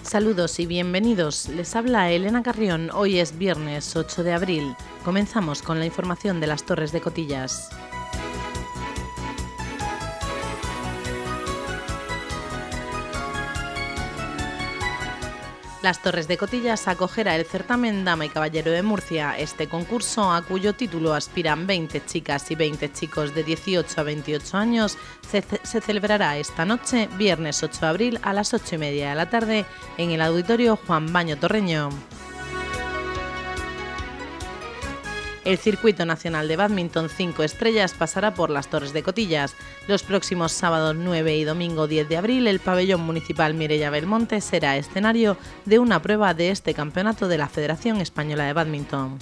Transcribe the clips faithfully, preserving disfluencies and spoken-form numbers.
Saludos y bienvenidos. Les habla Elena Carrión. Hoy es viernes ocho de abril. Comenzamos con la información de las Torres de Cotillas. Las Torres de Cotillas acogerá el certamen Dama y Caballero de Murcia. Este concurso, a cuyo título aspiran veinte chicas y veinte chicos de dieciocho a veintiocho años, se, se celebrará esta noche, viernes ocho de abril, a las ocho y media de la tarde, en el Auditorio Juan Baño Torreño. El Circuito Nacional de Bádminton cinco estrellas pasará por las Torres de Cotillas. Los próximos sábados nueve y domingo diez de abril, el pabellón municipal Mireia Belmonte será escenario de una prueba de este campeonato de la Federación Española de Bádminton.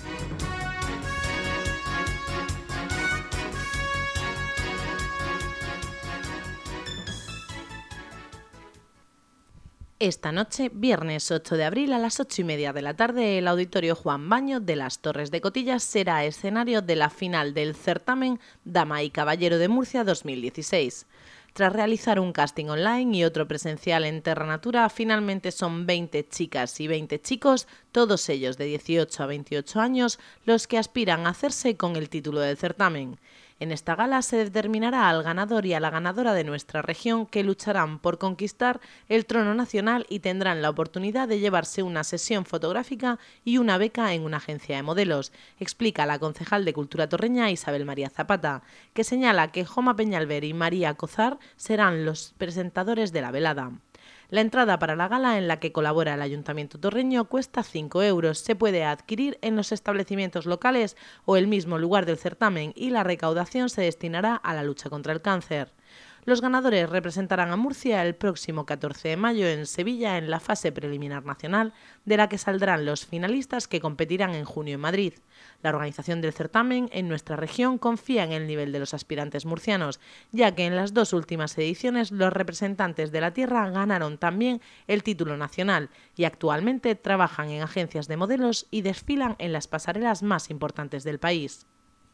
Esta noche, viernes ocho de abril, a las ocho y media de la tarde, el Auditorio Juan Baño de las Torres de Cotillas será escenario de la final del certamen Dama y Caballero de Murcia dos mil dieciséis. Tras realizar un casting online y otro presencial en Terra Natura, finalmente son veinte chicas y veinte chicos, todos ellos de dieciocho a veintiocho años, los que aspiran a hacerse con el título del certamen. En esta gala se determinará al ganador y a la ganadora de nuestra región, que lucharán por conquistar el trono nacional y tendrán la oportunidad de llevarse una sesión fotográfica y una beca en una agencia de modelos, explica la concejal de Cultura torreña Isabel María Zapata, que señala que Joma Peñalver y María Cozar serán los presentadores de la velada. La entrada para la gala, en la que colabora el Ayuntamiento torreño, cuesta cinco euros. Se puede adquirir en los establecimientos locales o el mismo lugar del certamen, y la recaudación se destinará a la lucha contra el cáncer. Los ganadores representarán a Murcia el próximo catorce de mayo en Sevilla, en la fase preliminar nacional, de la que saldrán los finalistas, que competirán en junio en Madrid. La organización del certamen en nuestra región confía en el nivel de los aspirantes murcianos, ya que en las dos últimas ediciones los representantes de la tierra ganaron también el título nacional y actualmente trabajan en agencias de modelos y desfilan en las pasarelas más importantes del país.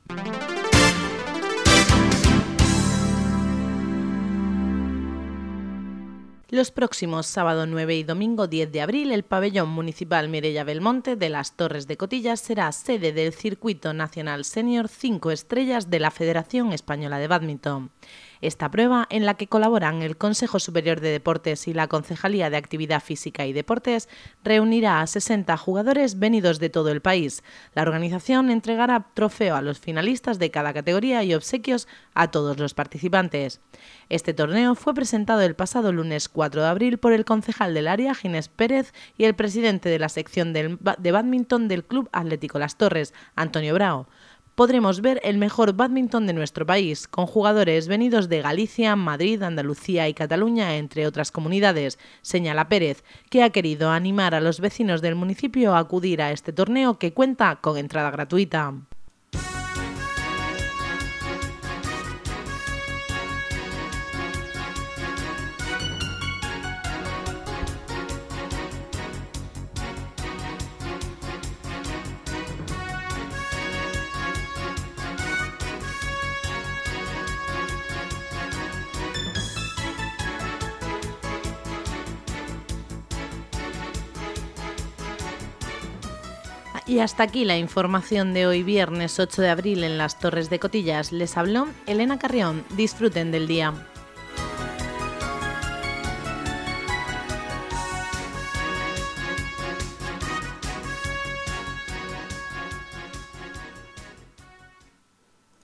Los próximos sábado nueve y domingo diez de abril, el pabellón municipal Mireia Belmonte de las Torres de Cotillas será sede del Circuito Nacional Senior cinco estrellas de la Federación Española de Bádminton. Esta prueba, en la que colaboran el Consejo Superior de Deportes y la Concejalía de Actividad Física y Deportes, reunirá a sesenta jugadores venidos de todo el país. La organización entregará trofeo a los finalistas de cada categoría y obsequios a todos los participantes. Este torneo fue presentado el pasado lunes cuatro de abril por el concejal del área, Ginés Pérez, y el presidente de la sección de bádminton del Club Atlético Las Torres, Antonio Brao. Podremos ver el mejor bádminton de nuestro país, con jugadores venidos de Galicia, Madrid, Andalucía y Cataluña, entre otras comunidades, señala Pérez, que ha querido animar a los vecinos del municipio a acudir a este torneo, que cuenta con entrada gratuita. Y hasta aquí la información de hoy, viernes ocho de abril, en las Torres de Cotillas. Les habló Elena Carrión. Disfruten del día.